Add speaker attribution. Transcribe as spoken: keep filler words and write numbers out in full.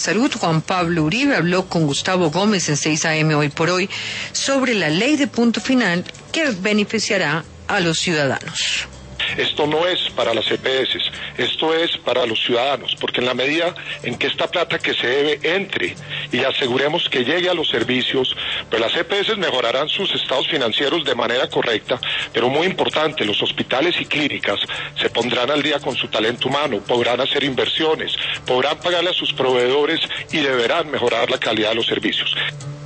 Speaker 1: Salud, Juan Pablo Uribe, habló con Gustavo Gómez en seis a eme Hoy por Hoy sobre la ley de punto final que beneficiará a los ciudadanos.
Speaker 2: Esto no es para las E P ese, esto es para los ciudadanos, porque en la medida en que esta plata que se debe entre y aseguremos que llegue a los servicios, pues las E P ese mejorarán sus estados financieros de manera correcta, pero muy importante, los hospitales y clínicas se pondrán al día con su talento humano, podrán hacer inversiones, podrán pagarle a sus proveedores y deberán mejorar la calidad de los servicios.